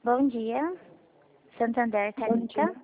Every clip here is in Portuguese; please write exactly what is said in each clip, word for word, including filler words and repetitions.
Bom dia. Santander, Bom Thalita. dia.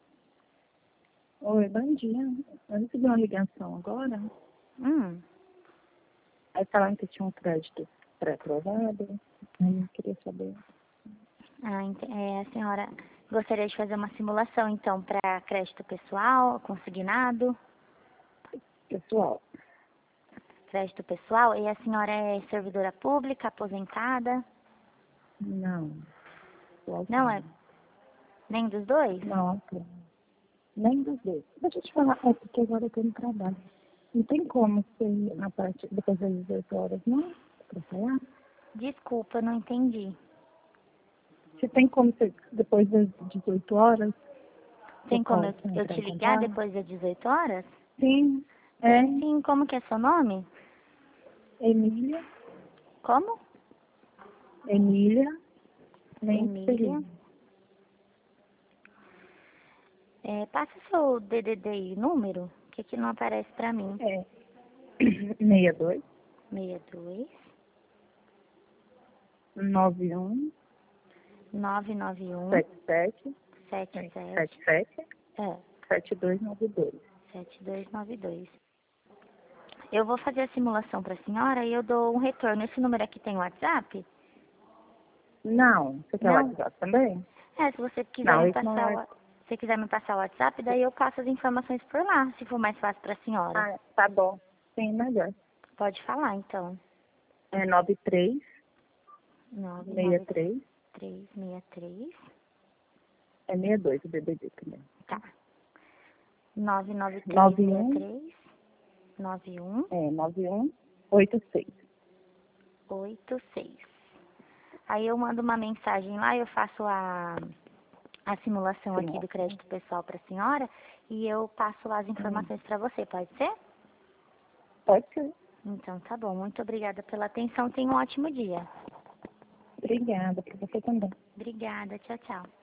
Oi, bom dia. Eu recebi uma ligação agora. Hum. Aí falaram que tinha um crédito pré-aprovado. Aí eu queria saber. Ah, ent- é, a senhora gostaria de fazer uma simulação, então, para crédito pessoal, consignado, Pessoal, crédito pessoal, e a senhora é servidora pública, aposentada? não. Pessoal, Não é nem dos dois? não, ok. Nem dos dois. Deixa eu te falar, é porque agora eu tô no trabalho. Não tem como ser na parte depois das dezoito horas, não? Pra falar? Desculpa, não entendi. Se tem como ser depois das dezoito horas, eu Tem como eu, posso eu entrar te em ligar contato? depois das dezoito horas? Sim. É Tem sim, como que é seu nome? Emília. Como? Emília. Mendes Emília. Feliz. É, passa seu D D D e número, que aqui não aparece pra mim. É. sessenta e dois, sessenta e dois, noventa e um, novecentos e noventa e um, setenta e sete, setenta e sete, setenta e sete, é, setenta e dois noventa e dois. setenta e dois noventa e dois. Eu vou fazer a simulação para a senhora e eu dou um retorno. Esse número aqui tem WhatsApp? Não, você quer o Não? WhatsApp também? É, se você quiser Não, me isso não passar o, é. wa- se você quiser me passar o WhatsApp, daí eu passo as informações por lá, se for mais fácil para a senhora. Ah, tá bom. Sim, melhor. Pode falar, então. É nove três nove seis nove três, três seis três. é sessenta e dois o D D D também. Tá. nove nove três nove seis um, três nove um é, nove um oito seis. oito seis. Aí eu mando uma mensagem lá, eu faço a, a simulação aqui do Simulação. crédito pessoal para a senhora e eu passo lá as Hum, informações para você, pode ser? pode ser. Então tá bom, muito obrigada pela atenção, tenha um ótimo dia. Obrigada, para você também. Obrigada, tchau, tchau.